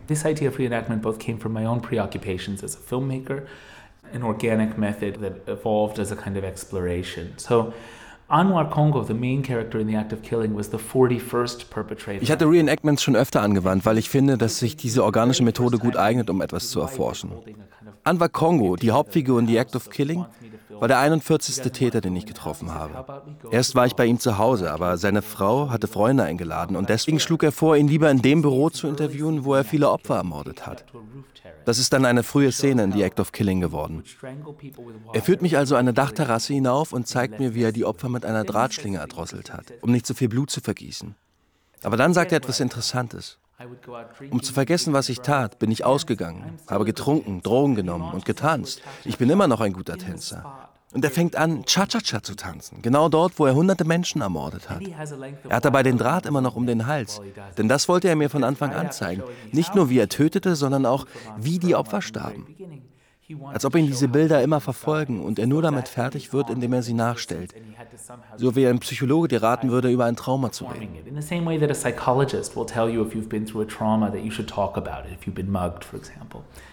This idea of reenactment both came from my own preoccupations as a filmmaker, an organic method that evolved as a kind of exploration. So Anwar Congo, the main character in the act of killing, was the 41st perpetrator. Ich hatte Reenactments schon öfter angewandt, weil ich finde, dass sich diese organische Methode gut eignet, um etwas zu erforschen. Anwar Congo, die Hauptfigur in The Act of Killing, war der 41. Täter, den ich getroffen habe. Erst war ich bei ihm zu Hause, aber seine Frau hatte Freunde eingeladen und deswegen schlug er vor, ihn lieber in dem Büro zu interviewen, wo er viele Opfer ermordet hat. Das ist dann eine frühe Szene in The Act of Killing geworden. Er führt mich also eine Dachterrasse hinauf und zeigt mir, wie er die Opfer mit einer Drahtschlinge erdrosselt hat, um nicht so viel Blut zu vergießen. Aber dann sagt er etwas Interessantes. Um zu vergessen, was ich tat, bin ich ausgegangen, habe getrunken, Drogen genommen und getanzt. Ich bin immer noch ein guter Tänzer. Und er fängt an, Cha-Cha-Cha zu tanzen, genau dort, wo er hunderte Menschen ermordet hat. Er hat dabei den Draht immer noch um den Hals, denn das wollte er mir von Anfang an zeigen. Nicht nur, wie er tötete, sondern auch, wie die Opfer starben. Als ob ihn diese Bilder immer verfolgen und er nur damit fertig wird, indem er sie nachstellt. So wie ein Psychologe dir raten würde, über ein Trauma zu reden. In the same way that a psychologist will tell you if you've been through a trauma that you should talk about it, if you've been mugged, for example.